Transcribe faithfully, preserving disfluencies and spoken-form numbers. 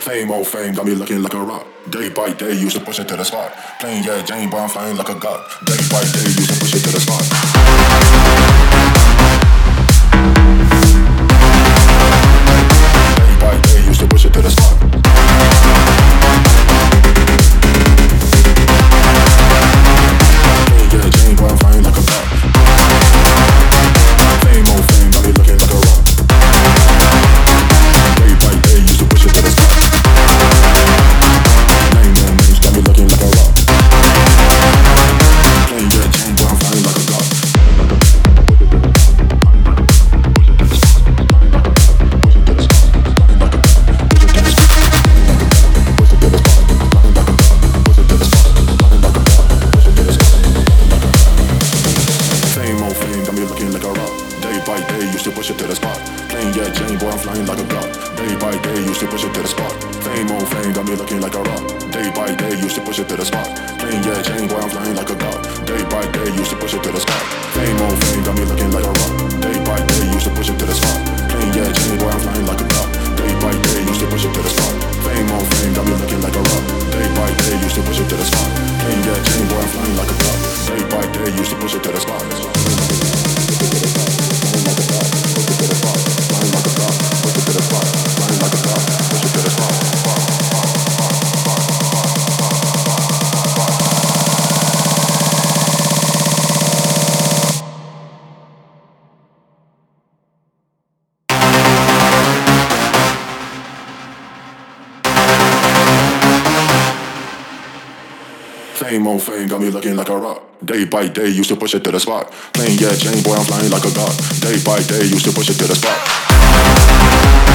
Same old fame, got me looking like a rock. Day by day, used to push it to the spot. Plain yeah, Jane, boy, I'm flying like a god. Day by day, used to push it to the spot. Day by day, used to push it to the spot. Plain yeah, Jane, boy, I'm flying like a god. Same old fame, got me looking like a rock. Day by day, used to push it to the spot. Name no names, got me looking like a rock. Plain yeah, Jane, boy, I'm flying like a god. Push it to the spot. Plain yeah, Jane, boy, I'm flying like a god. Day by day, used to push it to the spot. Fame old fame, got me looking like a rock. Day by day, used to push it to the spot. Plain yeah, Jane, boy, I'm flying like a god. Day by day, used to push it to the spot. Fame old fame, got me looking like a rock. Day by day, used to push it to the spot. Plain yeah, Jane, boy, I'm flying like a god. Day by day, used to push it to the spot. Fame old fame, got me looking like a rock. Day by day, used to push it to the spot. Plain yeah, Jane, boy, I'm flying like a god. Day by day, used to push it to the spot. Same old fame, got me looking like a rock. Day by day, used to push it to the spot. Plain yeah, Jane, boy, I'm flying like a god. Day by day, used to push it to the spot.